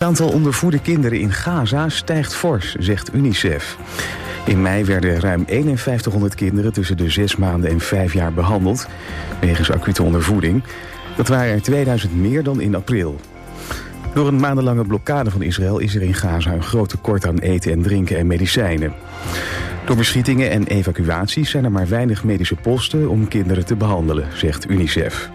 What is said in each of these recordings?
aantal ondervoede kinderen in Gaza stijgt fors, zegt UNICEF. In mei werden ruim 5100 kinderen tussen de 6 maanden en 5 jaar behandeld wegens acute ondervoeding. Dat waren er 2000 meer dan in april. Door een maandenlange blokkade van Israël is er in Gaza een groot tekort aan eten en drinken en medicijnen. Door beschietingen en evacuaties zijn er maar weinig medische posten om kinderen te behandelen, zegt UNICEF.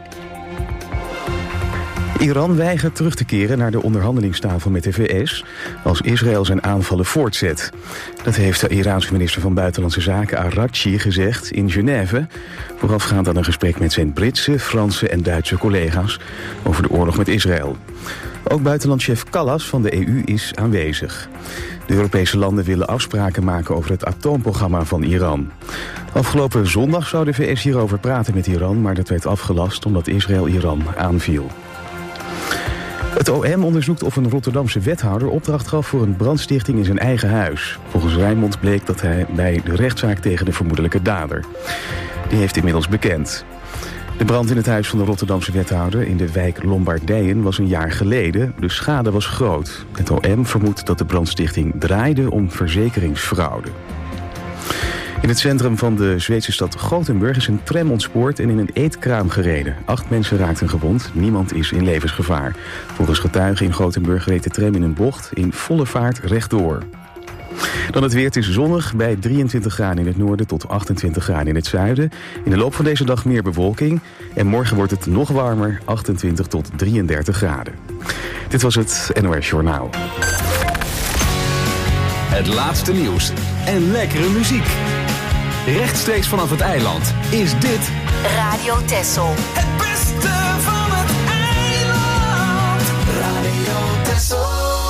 Iran weigert terug te keren naar de onderhandelingstafel met de VS als Israël zijn aanvallen voortzet. Dat heeft de Iraanse minister van Buitenlandse Zaken Araghchi gezegd in Genève, voorafgaand aan een gesprek met zijn Britse, Franse en Duitse collega's over de oorlog met Israël. Ook buitenlandchef Kallas van de EU is aanwezig. De Europese landen willen afspraken maken over het atoomprogramma van Iran. Afgelopen zondag zou de VS hierover praten met Iran, maar dat werd afgelast omdat Israël Iran aanviel. Het OM onderzoekt of een Rotterdamse wethouder opdracht gaf voor een brandstichting in zijn eigen huis. Volgens Rijnmond bleek dat hij bij de rechtszaak tegen de vermoedelijke dader. Die heeft inmiddels bekend. De brand in het huis van de Rotterdamse wethouder in de wijk Lombardijen was een jaar geleden. De schade was groot. Het OM vermoedt dat de brandstichting draaide om verzekeringsfraude. In het centrum van de Zweedse stad Gothenburg is een tram ontspoord en in een eetkraam gereden. 8 mensen raakten gewond, niemand is in levensgevaar. Volgens getuigen in Gothenburg reed de tram in een bocht in volle vaart rechtdoor. Dan het weer, het is zonnig bij 23 graden in het noorden tot 28 graden in het zuiden. In de loop van deze dag meer bewolking en morgen wordt het nog warmer, 28 tot 33 graden. Dit was het NOS Journaal. Het laatste nieuws en lekkere muziek. Rechtstreeks vanaf het eiland is dit Radio Texel. Het beste van het eiland. Radio Texel.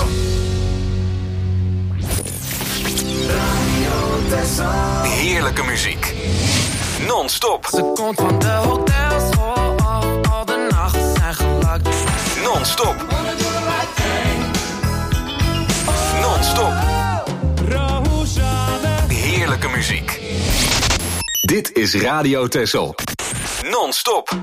Radio Texel. heerlijke muziek. Non-stop. Ze komt van de hotels, al de nachten zijn gelakt. Non-stop. Non-stop. Heerlijke muziek. Dit is Radio Texel. Non-stop.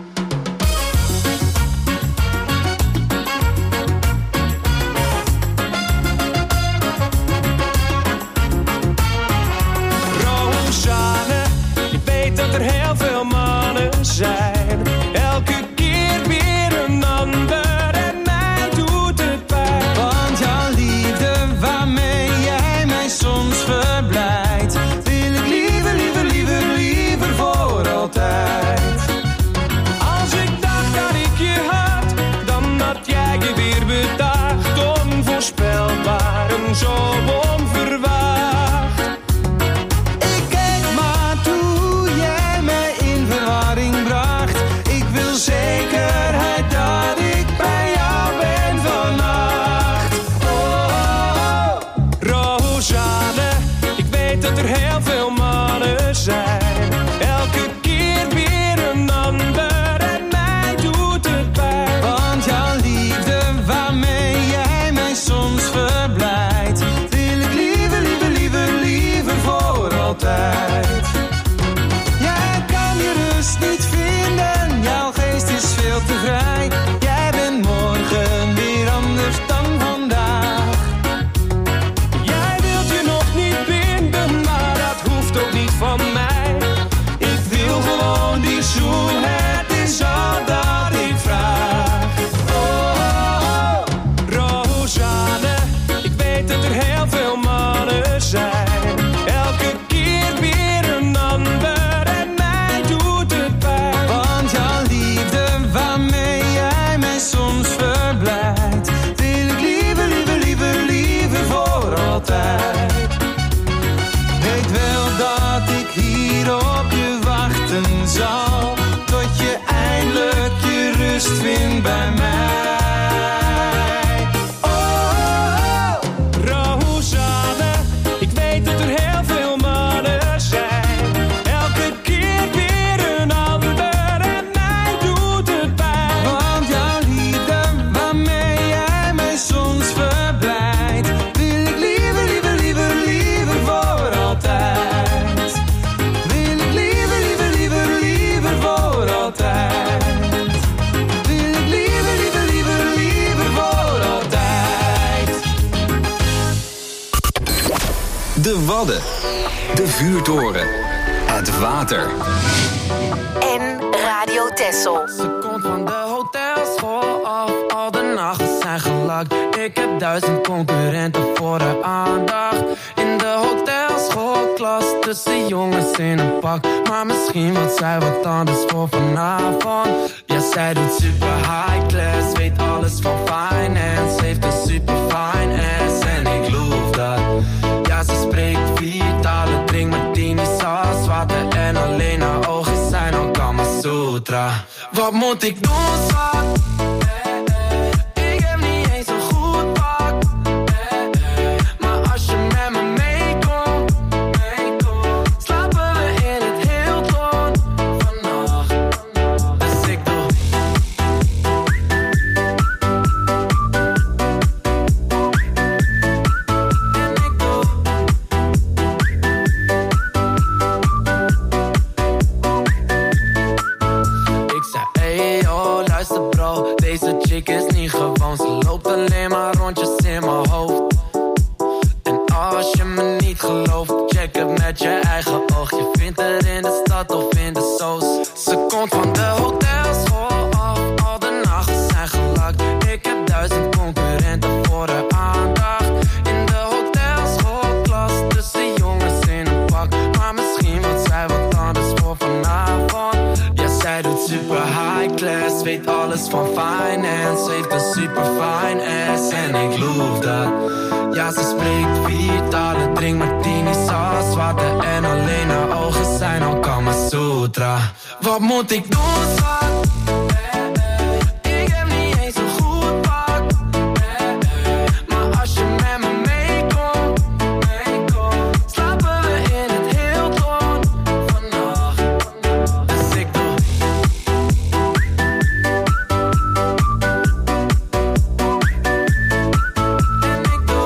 Rosanne, je weet dat er heel veel mannen zijn. Elke keer weer een ander en mij doet het pijn. Want jouw liefde waarmee jij mij soms verblijdt, wil ik liever, liever, liever, liever voor altijd. Als ik dacht dat ik je had, dan had jij je weer bedacht. Onvoorspelbaar en zo onverwacht. Ik keek maar toe jij mij in verwarring bracht. Ik wil zekerheid dat ik bij jou ben vannacht. Oh, Rosanne, ik weet dat er heel veel mannen zijn. Elke keer weer een ander en mij doet het pijn. Want jouw liefde waarmee jij mij soms verblijdt, wil de Wadden, de Vuurtoren, het water. En Radio Texel. Ze komt van de hotelschool af, al de nachten zijn gelakt. Ik heb 1000 concurrenten voor de aandacht. In de hotelschoolklas, tussen jongens in een pak. Maar misschien wordt zij wat anders voor vanavond. Ja, zij doet super high class, weet alles van finance. Heeft een super fine ass en ik loof dat. Ja, ze spreekt 4 talen, drinkt martini, saus, water en alleen haar ogen zijn al Kama Sutra. Wat moet ik doen, schat? Ik heb niet eens een goed pak. Maar als je met me meekomt, slapen we in het Hilton vannacht. Dus ik doe. En ik doe. Ik zei, hey yo, luister bro, deze chick is niet gewoon. Ze loopt alleen maar rondjes in mijn hoofd. En als je me niet gelooft, check het met je eigen oog. Je vindt er in de stad of in de soos. Ze komt van de hotelschool af, al de nachten zijn gelakt. Ik heb 1000 concurrenten voor de aandacht. In de hotelschoolklas, tussen jongens in een pak. Maar misschien wordt zij wat anders voor vanavond. Ja, zij doet super high class, weet alles van finance. Heeft een super fine ass en ik loof dat. Ja, ze spreekt 4 talen, drinkt martini, saus, water en alleen haar ogen zijn al Kama Sutra. Wat moet ik doen, schat? Ik heb niet eens een goed pak. Maar als je met me meekomt, slapen we in het Hilton vannacht. Dus ik doe. En ik doe.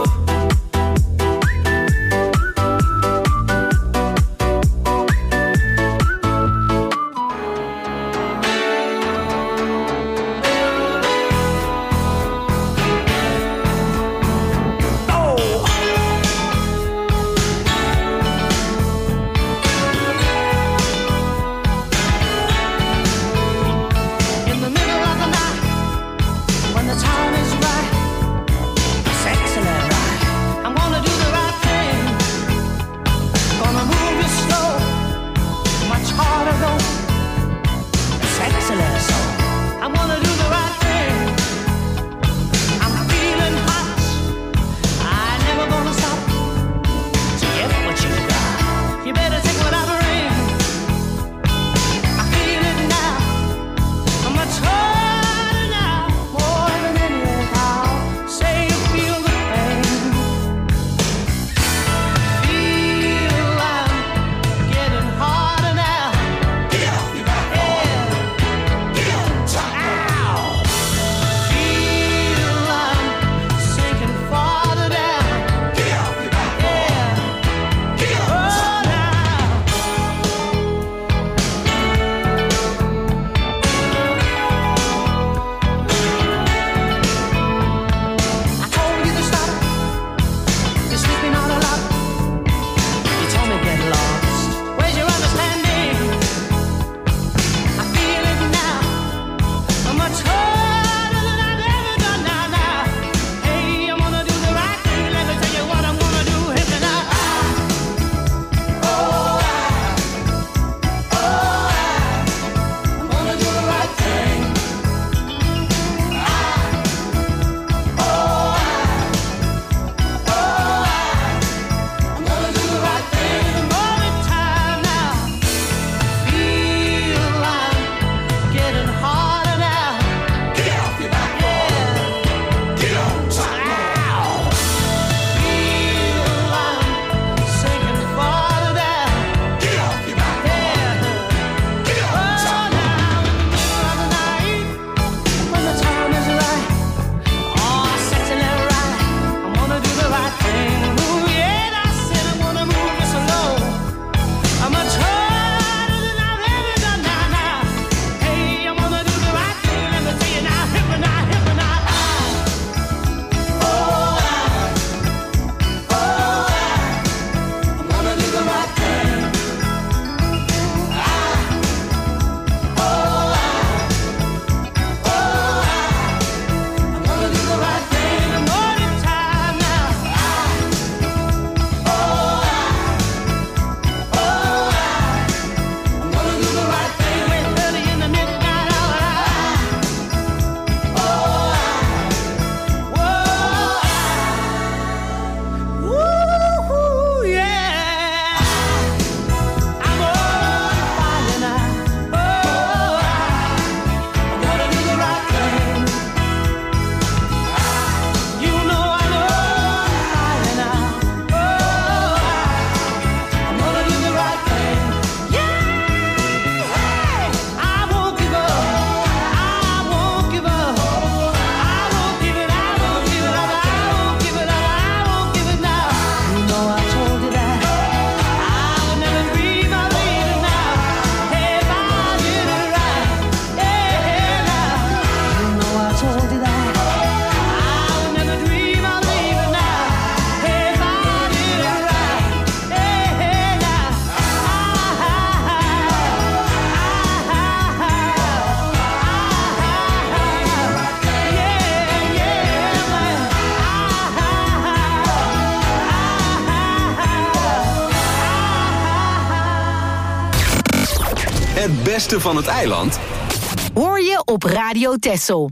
Het beste van het eiland hoor je op Radio Texel.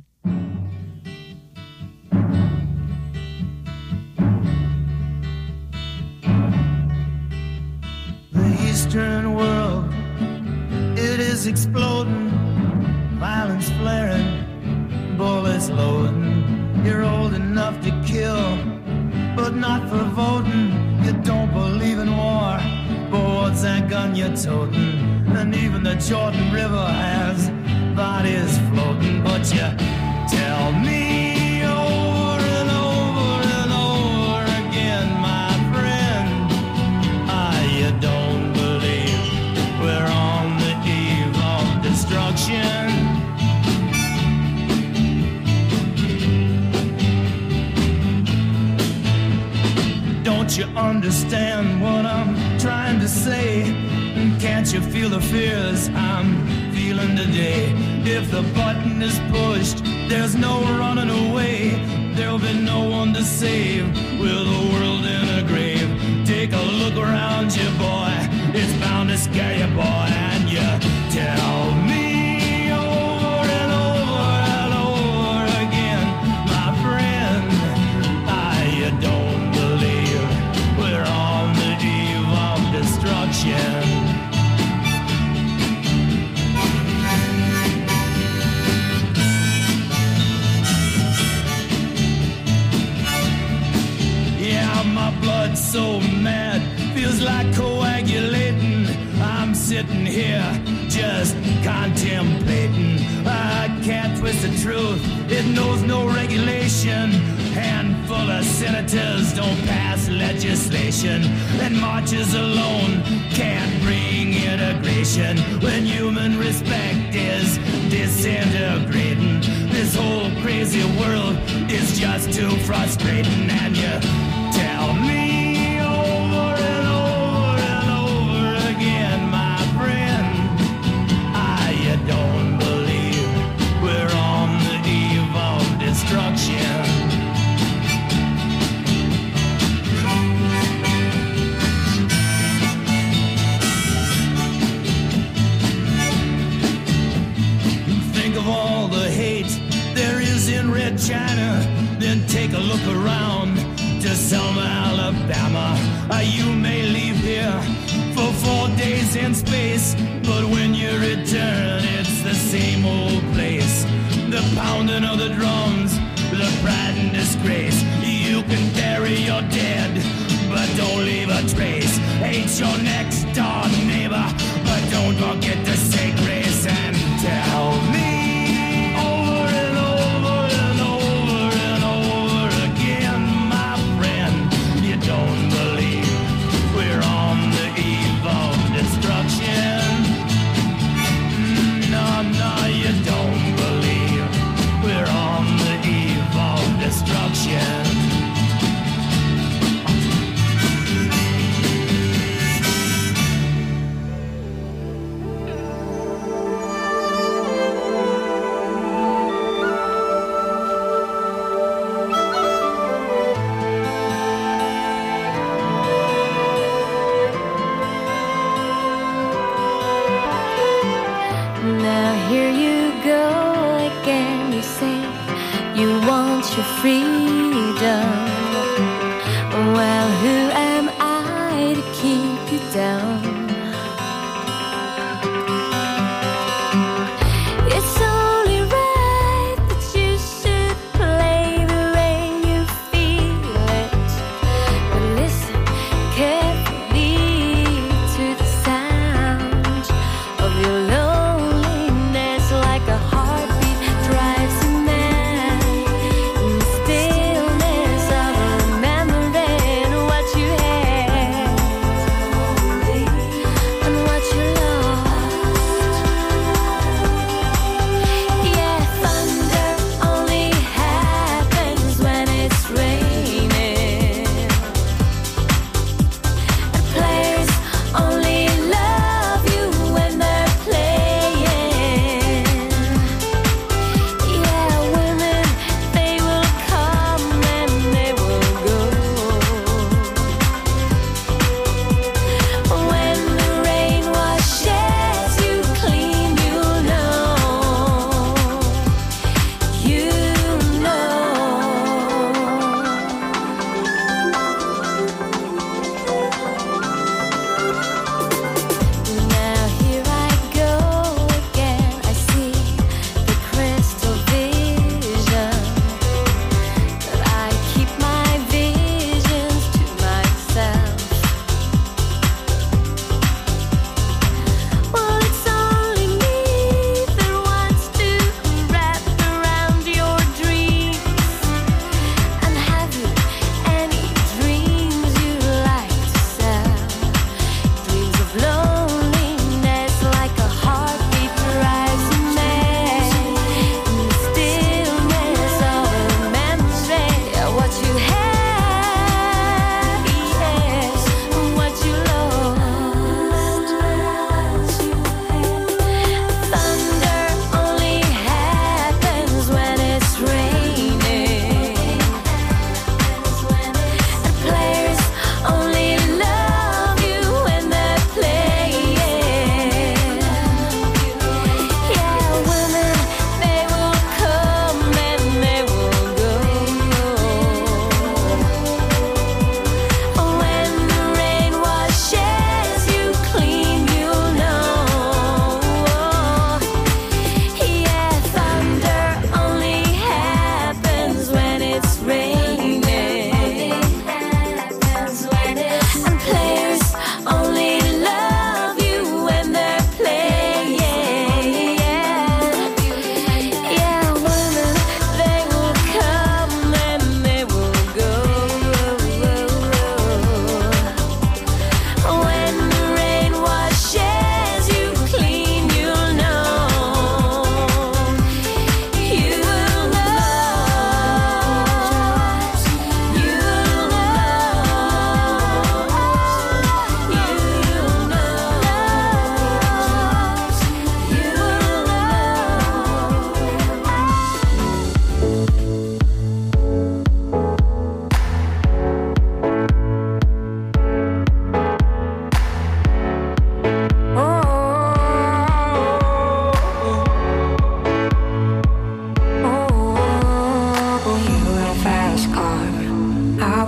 The Eastern world, it is exploding, violence flaring, bullets loading. You're old enough to kill, but not for voting. You don't believe in war, but what's that gun you're toting? And even the Jordan River has bodies floating. But you tell me over and over and over again, my friend, you don't believe we're on the eve of destruction. Don't you understand what I'm trying to say? Can't you feel the fears I'm feeling today? If the button is pushed, there's no running away. There'll be no one to save with the world in a grave. Take a look around you, boy. It's bound to scare you, boy. And you tell me over and over and over again, my friend, you don't believe we're on the eve of destruction. My blood's so mad, feels like coagulating. I'm sitting here just contemplating. I can't twist the truth, it knows no regulation. Handful of senators don't pass legislation, and marches alone can't bring integration. When human respect is disintegrating, this whole crazy world is just too frustrating. And you tell me over and over and over again, my friend, you don't believe we're on the eve of destruction. Think of all the hate there is in Red China, then take a look around to Selma, Alabama. You may leave here for 4 days in space, but when you return, it's the same old place. The pounding of the drums, the pride and disgrace. You can bury your dead, but don't leave a trace. Hate your next door neighbor, but don't forget to say grace. And tell me over and over and over and over again, my friend, you don't believe we're on the eve of destruction. No, you don't believe we're on the eve of destruction.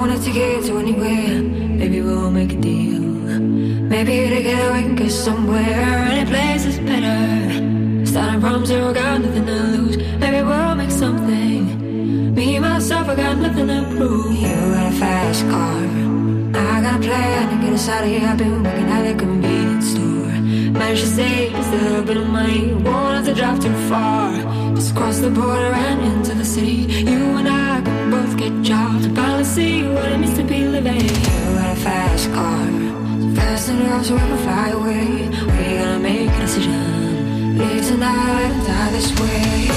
wanna take it to anywhere. Maybe we'll make a deal. Maybe together we can get somewhere. Any place is better. Starting from zero, got nothing to lose. Maybe we'll make something. Me, myself, I got nothing to prove. You got a fast car. I got a plan to get us out of here. I've been working at a convenience store. Managed to save just a little bit of money. Won't have to drive too far. Just cross the border and into the city. You and I can both get jobs and finally see what it means to be living. You got a fast car, so fast enough so we can fly away. We're gonna make a decision. Live tonight and die this way.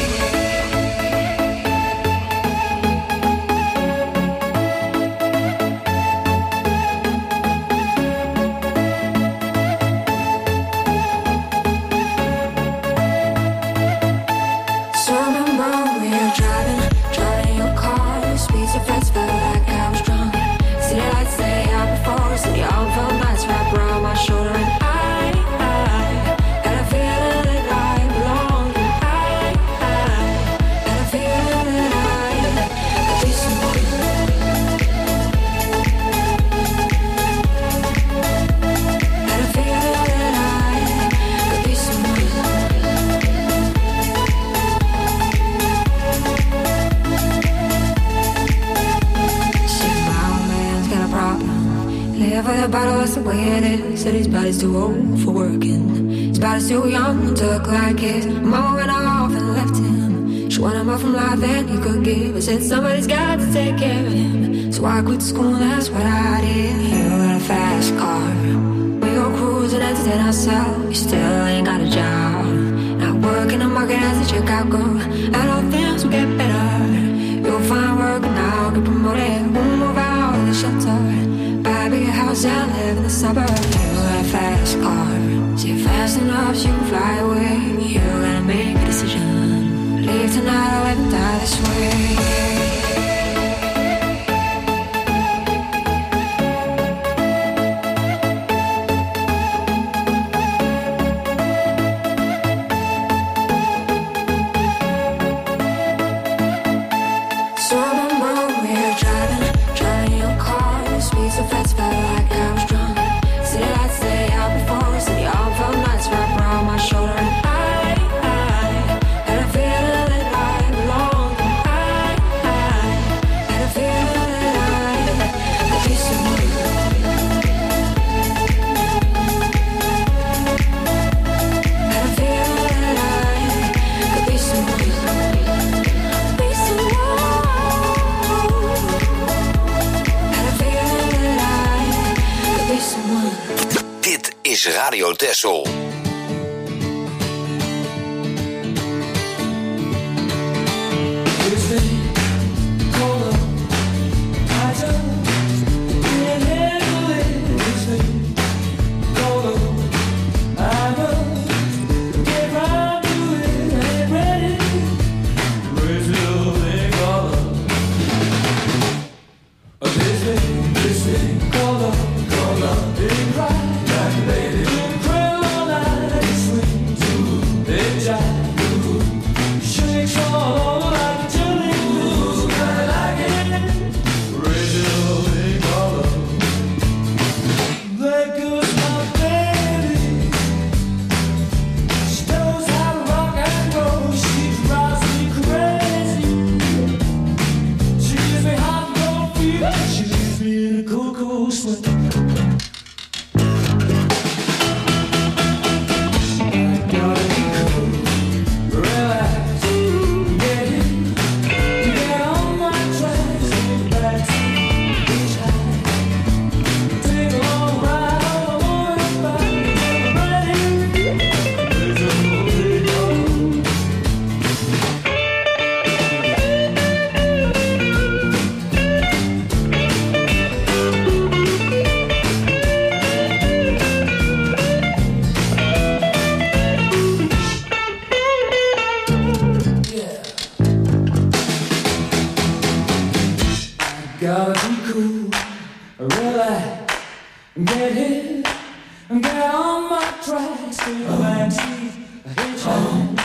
Said his body's too old for working. His body's too young to look like his. Mama went off and left him. She wanted more from life than he could give. I said somebody's got to take care of him. So I quit school, that's what I did. You got a fast car. We go cruising, entertain ourselves. You still ain't got a job. Not working the market as a checkout girl. And all things will get better. You'll find work now, get promoted. We'll move out of the shelter. Buy a big house and live in the suburbs. You got a fast car. See fast enough so you can fly away. You gotta make a decision. Leave tonight or let me die this way. Radio Texel.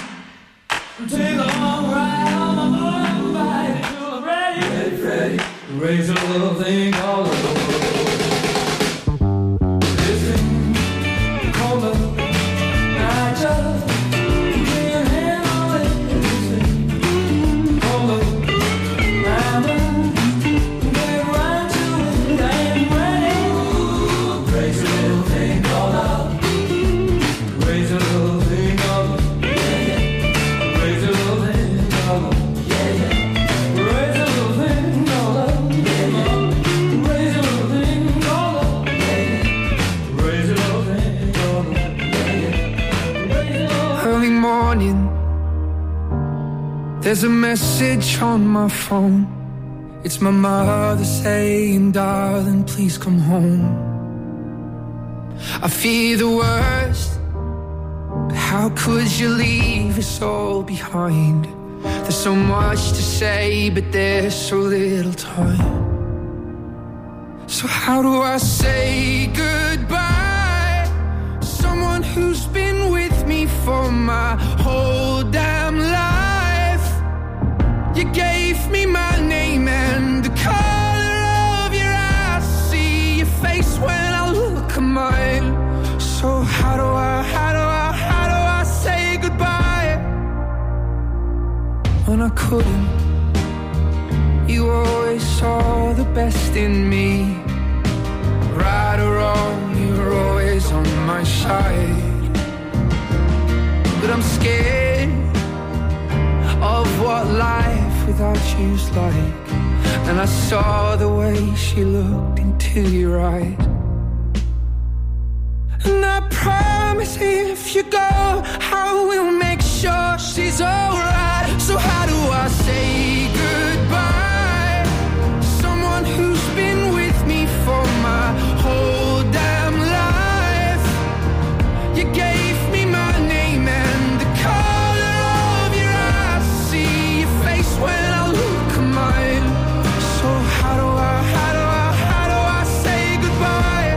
Take a long ride on my motorbike. Ready, Raise a little thing called love. This thing called love. I just lay a hand on it. This thing called love. I'ma get right to it. I am ready. Raise a little thing called love. Raise a little thing called love. Yeah, yeah. Raise a little thing called love. Yeah, yeah. Raise a little thing called love. Early morning, there's a message on my phone. It's my mother saying, darling, please come home. I fear the worst, but how could you leave us all behind? There's so much to say, but there's so little time. So how do I say goodbye? Someone who's been with me for my whole damn life. You gave me my name and the color of your eyes. See your face when I look at mine. So how do I say goodbye? When I couldn't, you always saw the best in me. Right or wrong, you're always on my side. But I'm scared of what life without you's like. And I saw the way she looked into your eyes. And I promise if you go, I will make sure she's alright. So how do I say goodbye? Someone who's been with me for my whole damn life. You gave me my name and the color of your eyes. See your face when I look at mine. So how do I say goodbye?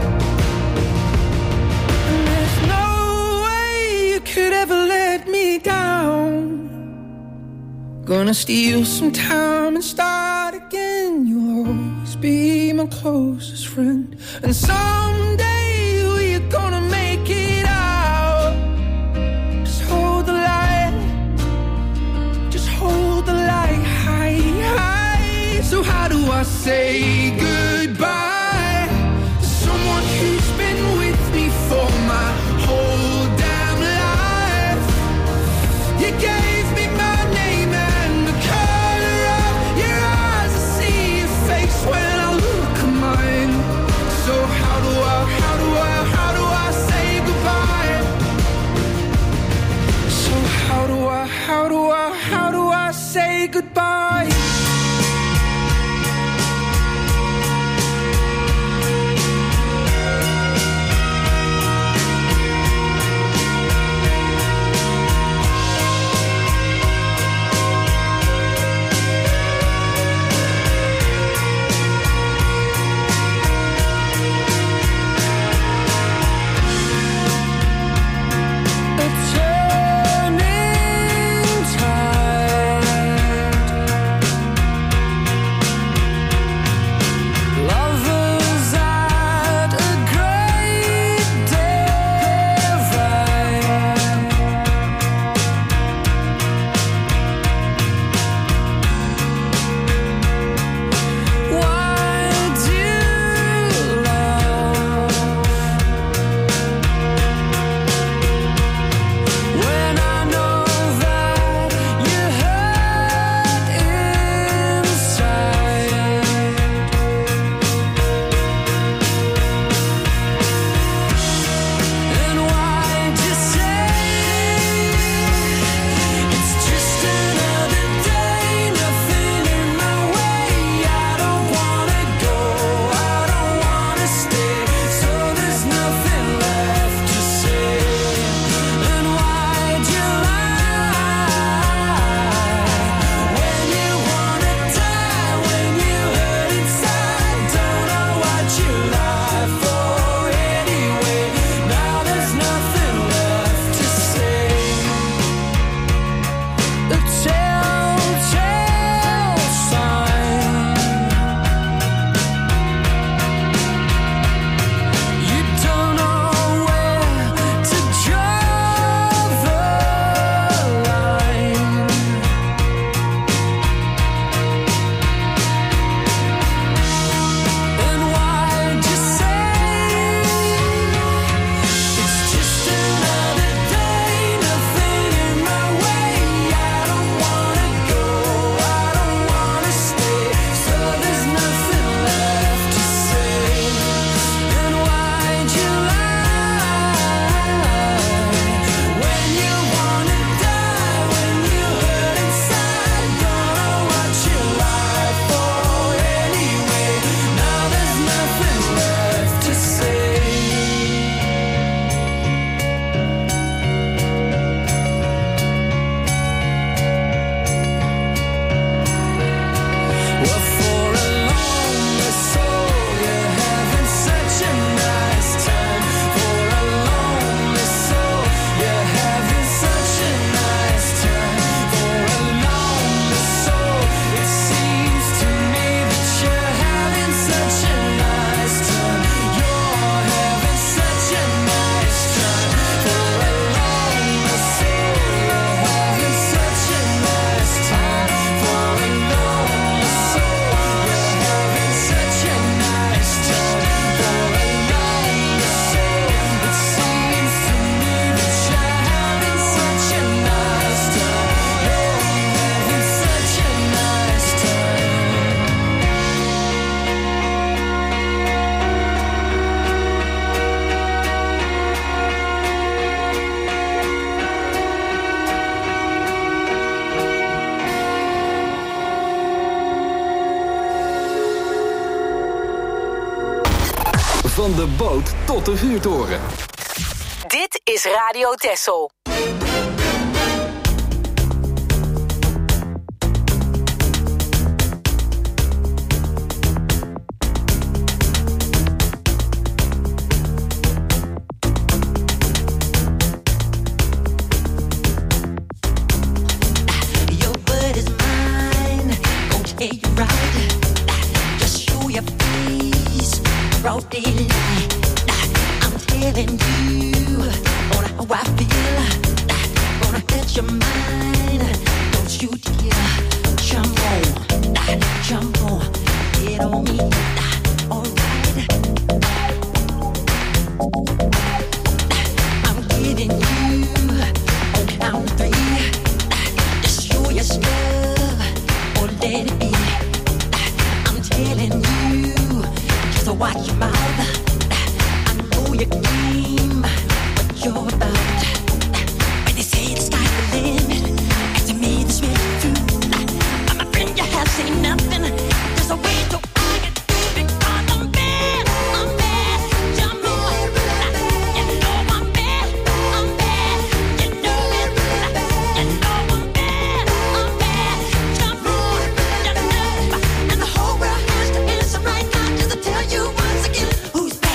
And there's no way you could ever let me down. Gonna steal some time and start again. You'll always be my closest friend. And someday we're gonna make it out. Just hold the light. Just hold the light high, high. So how do I say goodbye to someone who's been with me for my whole damn life? You gave me my name and the color of your eyes. I see your face when I look at mine. So how do I say goodbye? So how do I say goodbye? Van de boot tot de vuurtoren. Dit is Radio Texel. I'm telling you how I feel. Gonna hit your mind. Don't you dare jump on, get on me. Alright. I'm getting you on count of 3. Just show your stuff or let it be. I'm telling you, just watch your mouth. Your game, what you're about. When they say the sky's the limit, and to me this really true. My friend, you have seen nothing. There's a way to argue because I'm bad. Jump on, you know I'm bad. You know it. You know I'm bad. Jump on, you know. And the whole world has to answer right now just to tell you once again who's bad.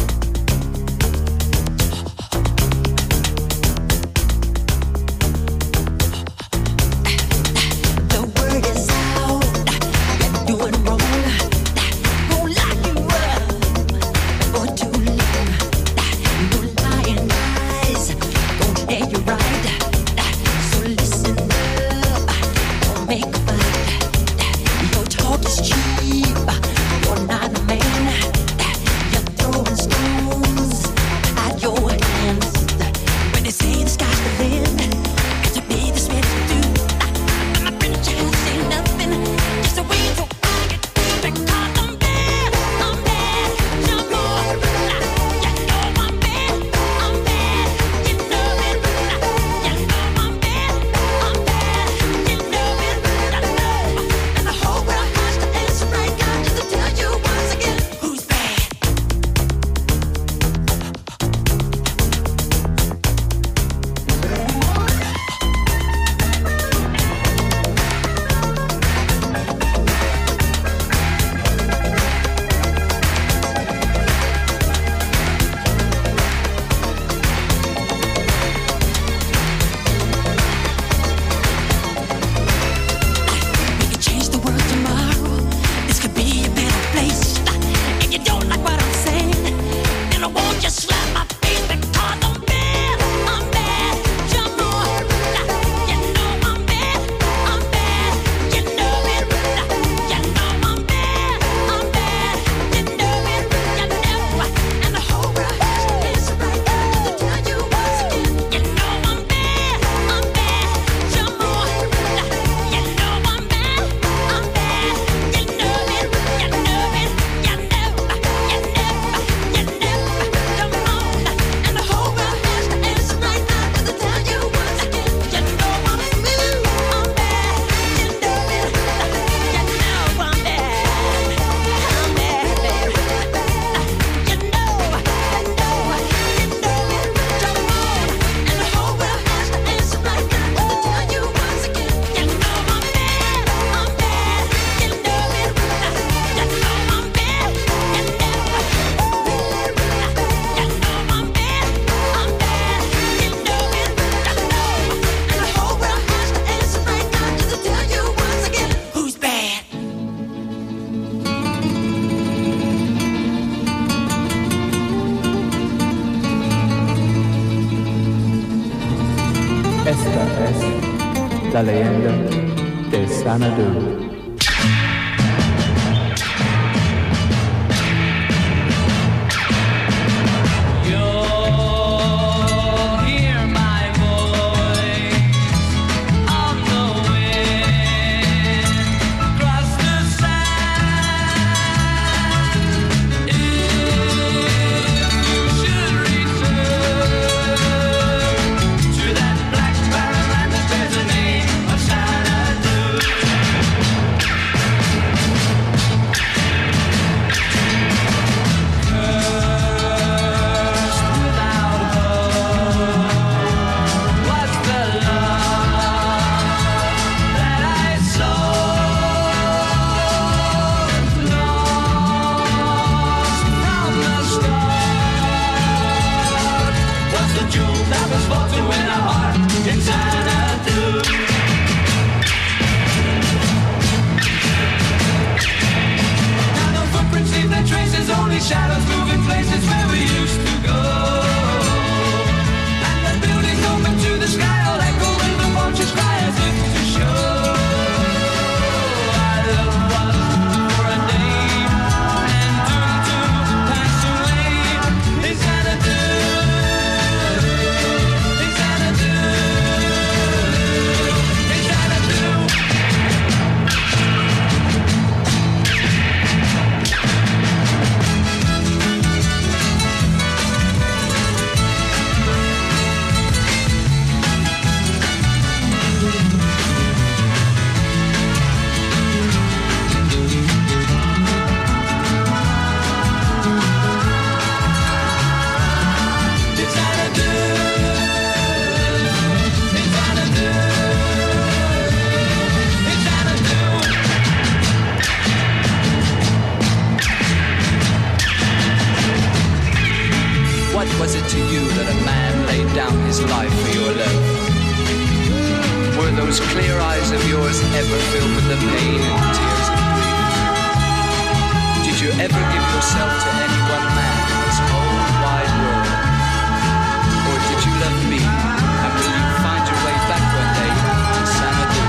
Esta es la leyenda de Xanadu. see shadows moving places where we used to go. And the buildings open to the sky, all echo when the vultures cry as if to show I love was for a day and doomed to pass away. Is Xanadu? Is Xanadu? Is Xanadu? What was it to you that a man laid down his life for your love? Were those clear eyes of yours ever filled with the pain and tears of grief? Did you ever give yourself to any one man in this whole wide world? Or did you love me, and will you find your way back one day to Xanadu?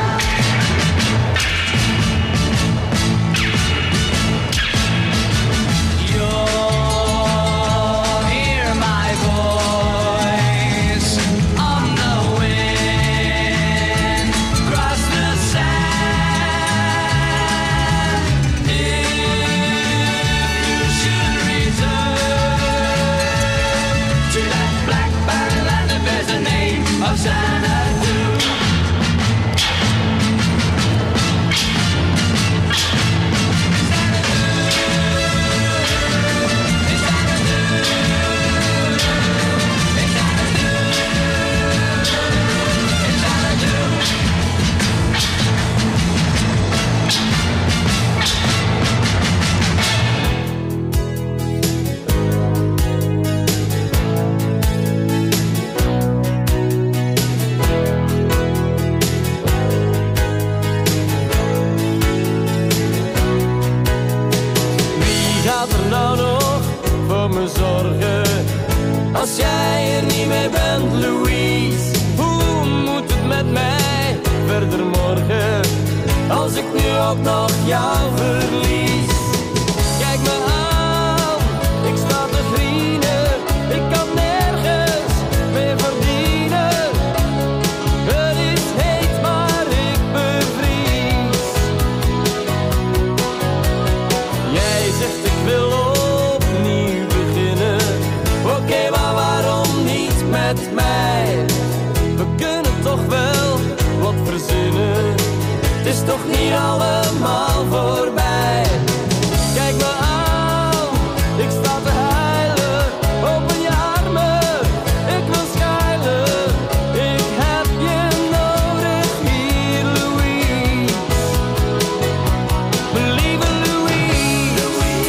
Als jij er niet meer bent, Louise, hoe moet het met mij verder morgen? Als ik nu ook nog jou verlies. Kijk me aan, ik sta te vrienden, ik kan nergens meer verdienen. Het is heet, maar ik bevries. Jij zegt ik wil opnieuw beginnen. Oké, maar waarom niet met mij? We kunnen toch wel wat verzinnen. Het is toch niet allemaal voorbij. Kijk me aan, ik sta te huilen. Open je armen, ik wil schuilen. Ik heb je nodig hier, Louise. Mijn lieve Louise.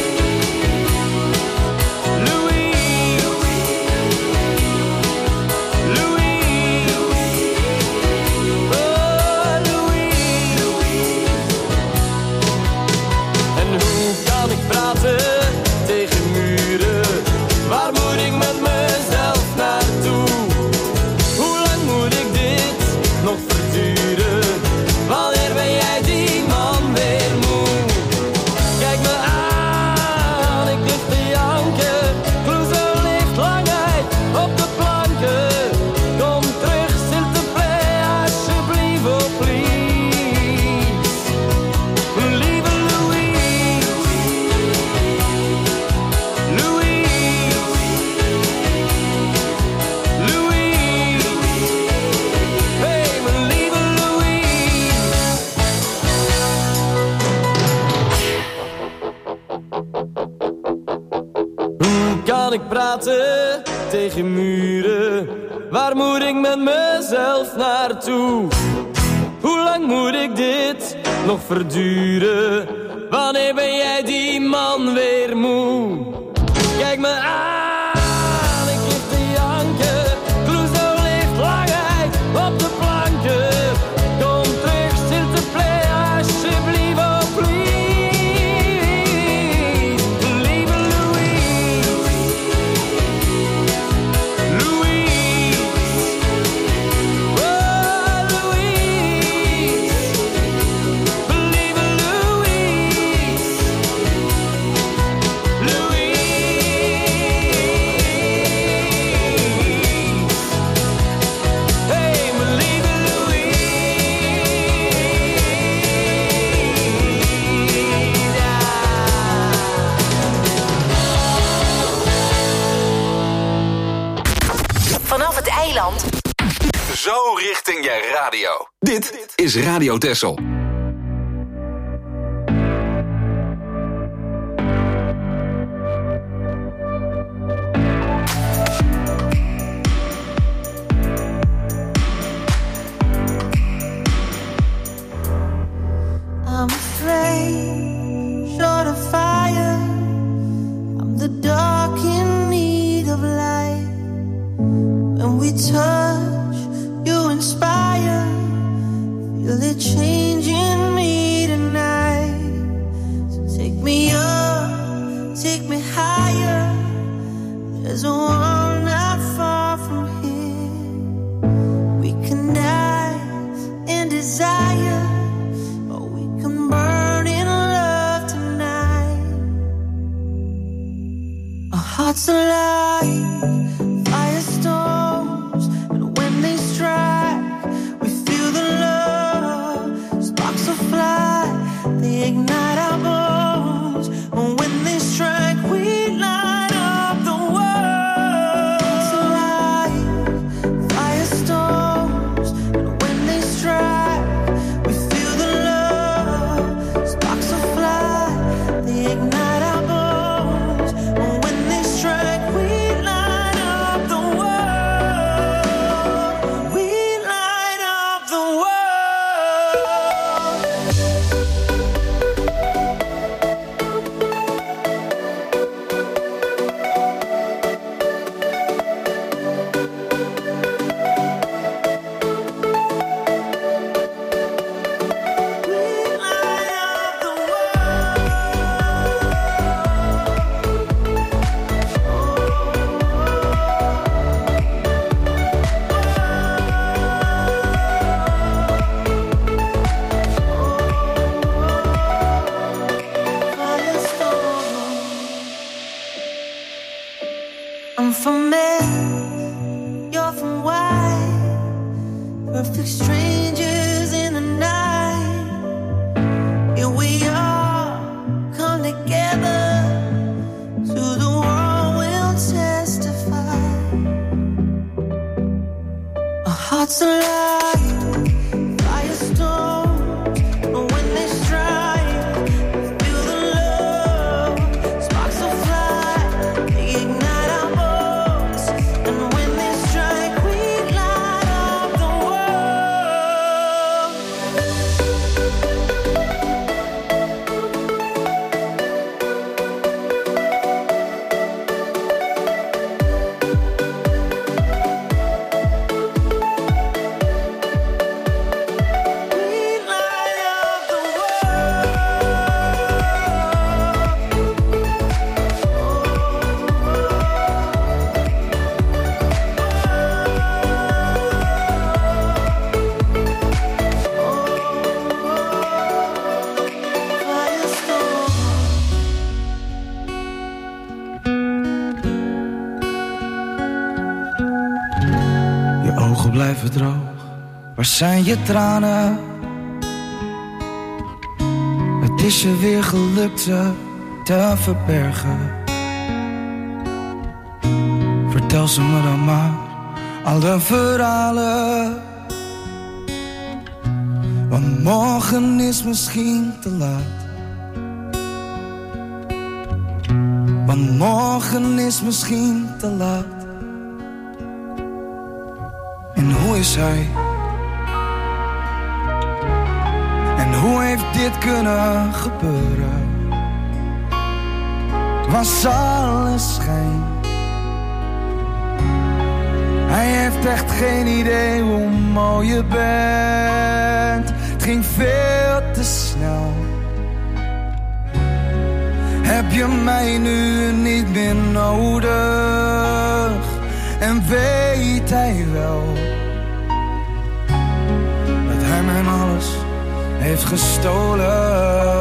Louise. Louise. Oh, Louise. En hoe kan ik praten tegen muren? Waar moet ik met mezelf naartoe? Hoe lang moet ik dit nog verduren? Wanneer ben jij die man weer moe? Kijk me aan, ik lig te janken. Clouseau ligt lang uit op de planken. Kom terug, s'il te plaît, alsjeblieft, oh please. Mijn lieve Louise. Louise. Louise. Hey, mijn lieve Louise. Hoe kan ik praten tegen muren? Waar moet ik met mezelf naartoe? Hoe lang moet ik dit nog verduren? Wanneer ben jij die man weer moe? Kijk me aan, ik lig te janken. Clouseau ligt lang uit op de planken. Kom terug, s'il te plaît, alsjeblieft, oh please. Lieve Louise. eiland. Zo richting je radio. Dit is Radio Texel. I'm afraid, short of fire. I'm the dark in need of light. When we touch, you inspire. Feel it changing me tonight. So take me up, take me higher. There's a world not far from here. We can die in desire. Burn in love tonight. Our hearts alive, firestorms, and when they strike, we feel the love. Sparks will fly, they ignite our bones. And when they strike, we light up the world. Hearts alive, firestorms, and when they strike, we feel the love. Sparks will fly, they ignite our bones. And when they strike, we light up the world. We light up the world. I'm from men, you're from white. Perfect strangers in the night. Here we are, come together. To the world we'll testify. Our hearts alive, firestorms. But when they strike, feel the love. Sparks will fly, they ignite our bones. And when they strike, we light up the world. Je ogen blijven droog, waar zijn je tranen? Het is je weer gelukt ze te verbergen. Vertel ze me dan maar, alle verhalen. Want morgen is misschien te laat. Want morgen is misschien te laat. En hoe is hij? En hoe heeft dit kunnen gebeuren? Was alles schijn? Hij heeft echt geen idee hoe mooi je bent. Het ging veel te snel. Heb je mij nu niet meer nodig? En weet hij wel dat hij mijn alles heeft gestolen?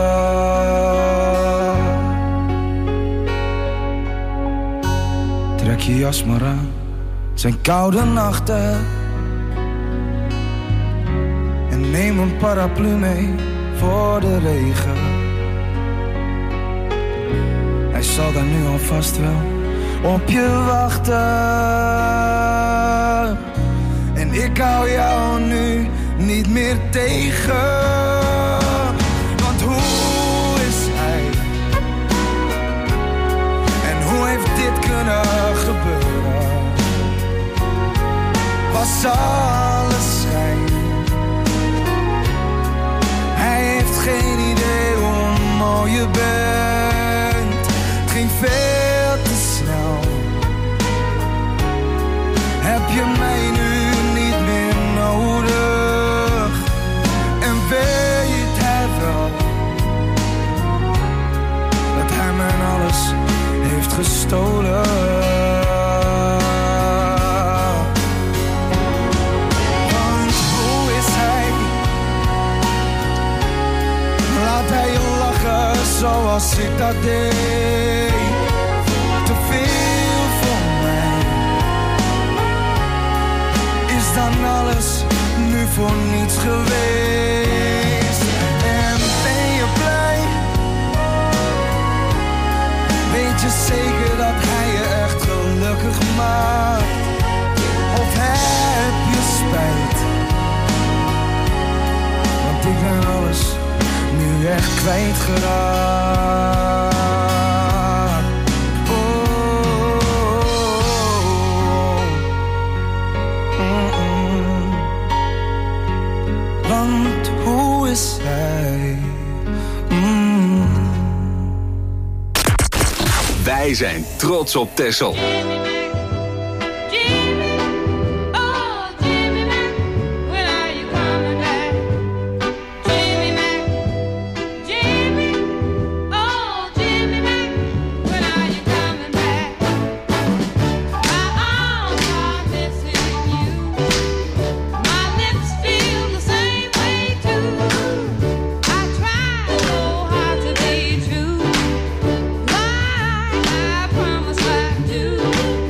Trek je jas maar aan, het zijn koude nachten. En neem een paraplu mee voor de regen. Hij zal daar nu alvast wel op je wachten. En ik hou jou nu niet meer tegen. Want hoe is hij? En hoe heeft dit kunnen gebeuren? Was alles schijn? Hij heeft geen idee hoe mooi je bent. Het ging veel te snel. Heb je mij nu niet meer nodig? En weet hij wel dat hij mijn alles heeft gestolen? Want hoe is hij? Laat hij je lachen zoals ik dat deed. Te veel voor mij. Is dan alles nu voor niets geweest? En ben je blij? Weet je zeker dat hij je echt gelukkig maakt? Of heb je spijt? Want ik ben alles nu echt kwijtgeraakt. Want hoe is hij? Wij zijn trots op Texel. I promise I do.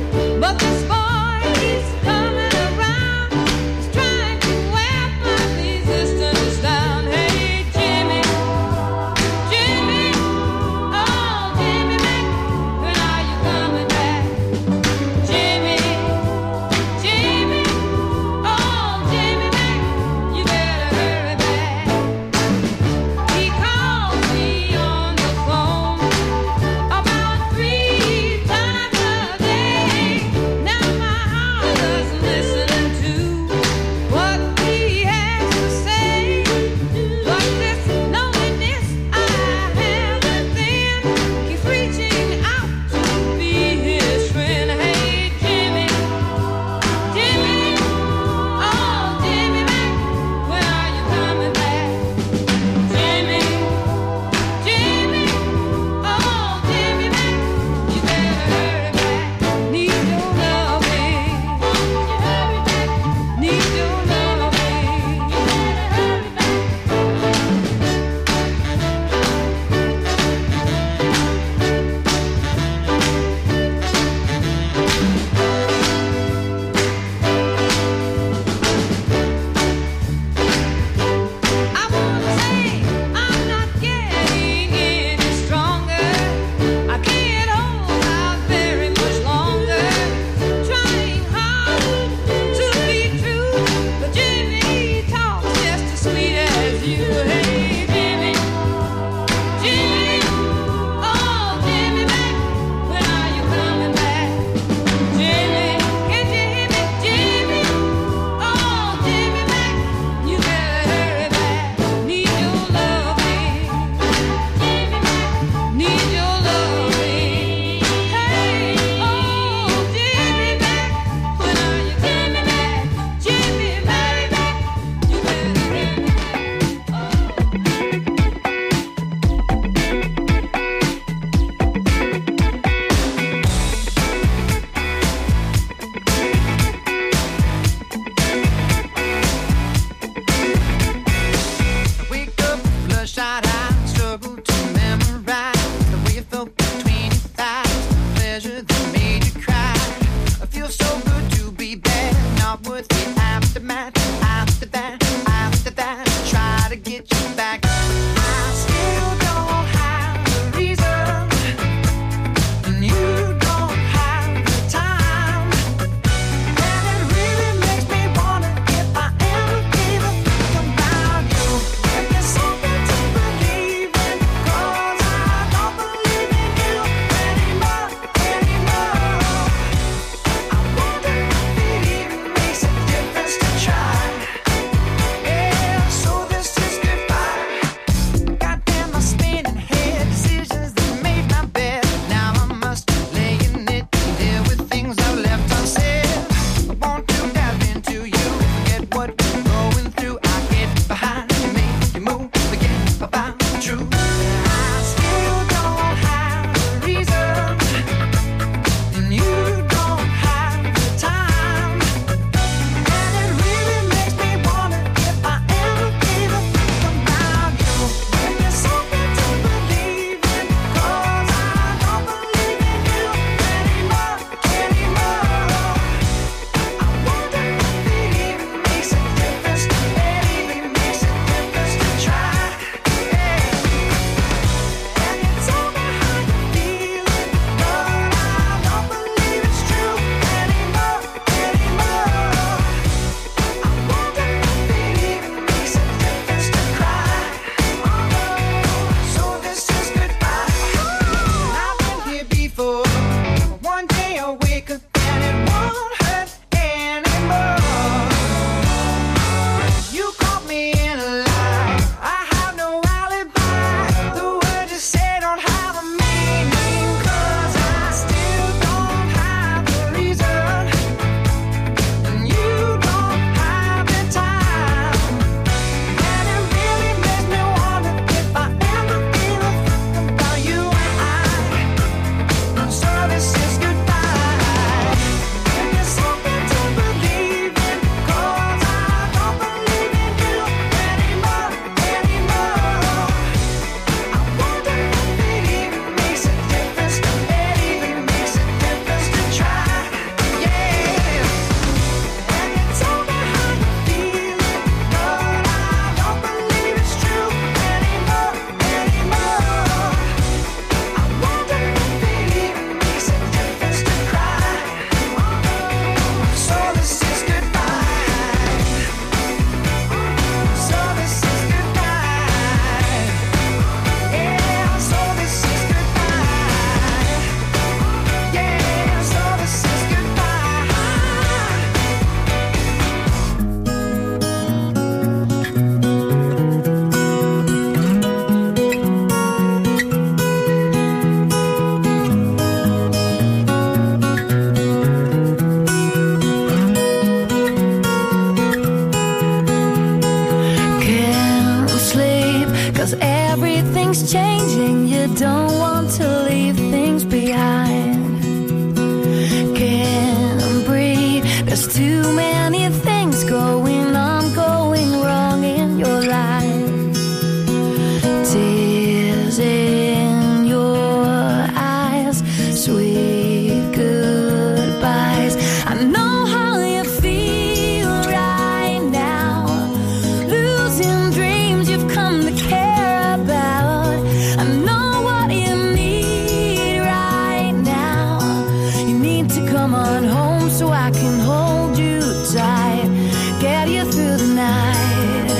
come on home so I can hold you tight, get you through the night.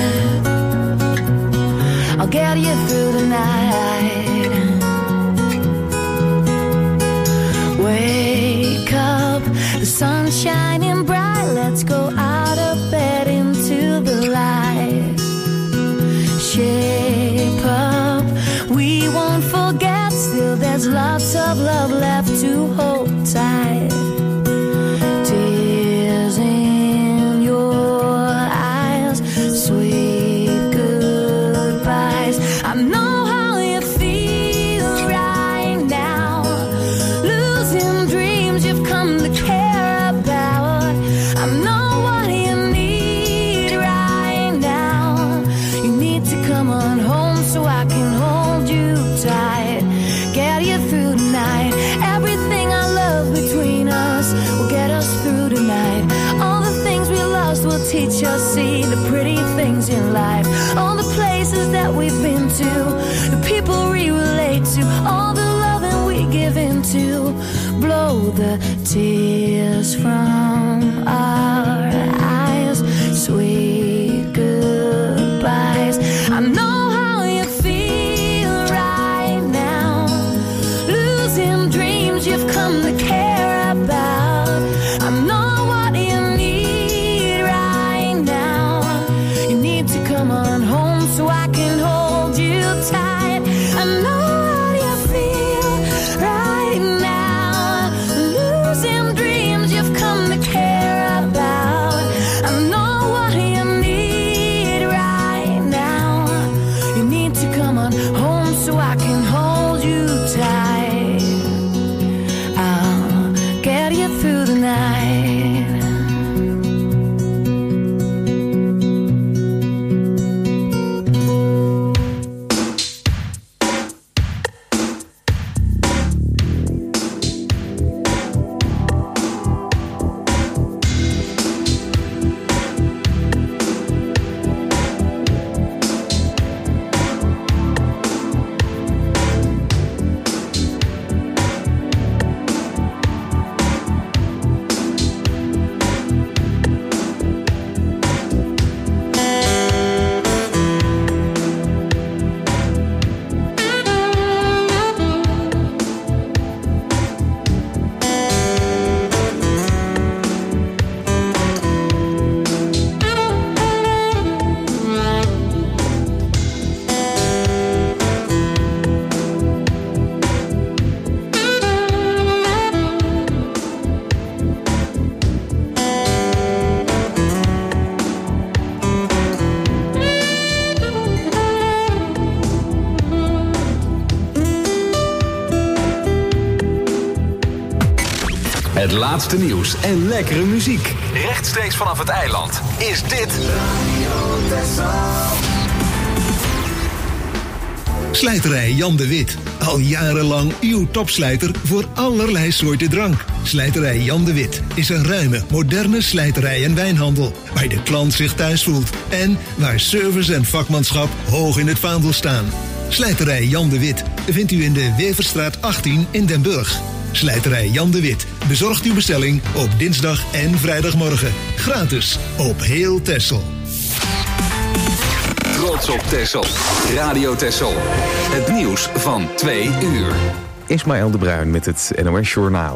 I'll get you through the night. Wake up, the sun's shining bright. Let's go out of bed into the light. Shape up, we won't forget. Still there's lots of love left to hold tight. Tears in your eyes, sweet goodbyes. I know how you feel right now, losing dreams you've come to care about. I know what you need right now. You need to come on home so I can hold you tight, get you through the night. Everything I love between us will get us through the night. All the things we lost will teach us, see the pretty things in life. All the places that we've been to, the people we relate to, all the loving we give into. Blow the tears from our eyes, sweet goodbyes. I know how you feel right now, losing dreams you've come to care about. I know what you need right now. You need to come on home so I can hold you tight. I know how you feel right now, losing dreams you've come to care about. I know what you need right now. You need to come on home so I can hold you tight. I'll get you through the night. Het laatste nieuws en lekkere muziek. Rechtstreeks vanaf het eiland is dit Slijterij Jan de Wit. Al jarenlang uw topslijter voor allerlei soorten drank. Slijterij Jan de Wit is een ruime, moderne slijterij en wijnhandel, waar de klant zich thuis voelt en waar service en vakmanschap hoog in het vaandel staan. Slijterij Jan de Wit vindt u in de Weverstraat 18 in Den Burg. Slijterij Jan de Wit bezorgt uw bestelling op dinsdag en vrijdagmorgen. Gratis op heel Texel. Trots op Texel. Radio Texel. Het nieuws van 2 uur. Ismaël de Bruin met het NOS Journaal.